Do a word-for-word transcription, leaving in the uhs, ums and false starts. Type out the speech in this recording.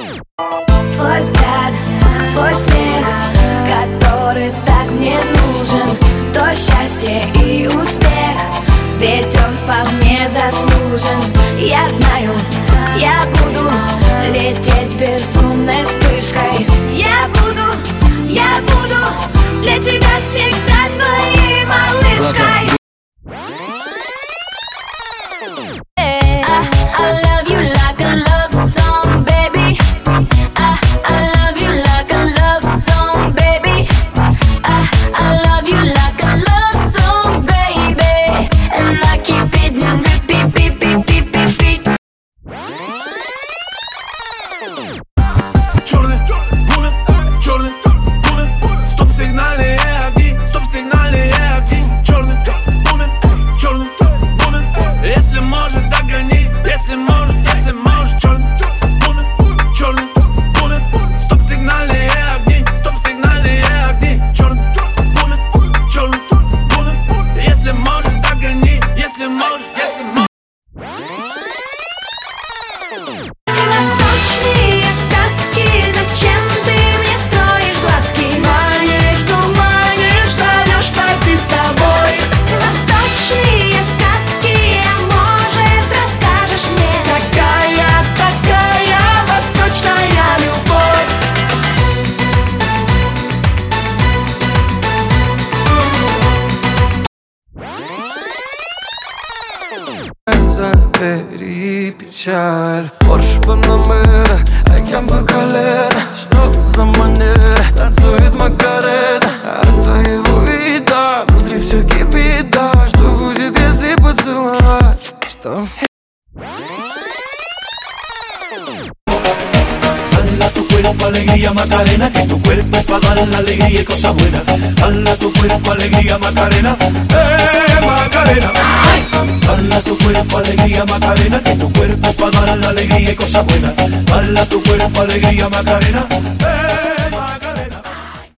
Твой взгляд, твой смех, который так мне нужен, то счастье и успех, ведь он вполне заслужен. Я знаю, я буду лететь безумной вспышкой. Я буду, я буду для тебя всегда твоей малышкой. Забери печаль, Порш Панамера, океан по колено. Что за манера, танцует Макарена. От твоего вида внутри все кипит, да. Что будет, если поцеловать? Что? Dala tu cuerpo alegría Macarena, que tu cuerpo es para dar la alegría y cosas buenas. Dala tu cuerpo alegría Macarena, eh Macarena. Dala tu cuerpo alegría Macarena, que tu cuerpo es para dar la alegría y cosas buenas. Dala tu cuerpo alegría Macarena, eh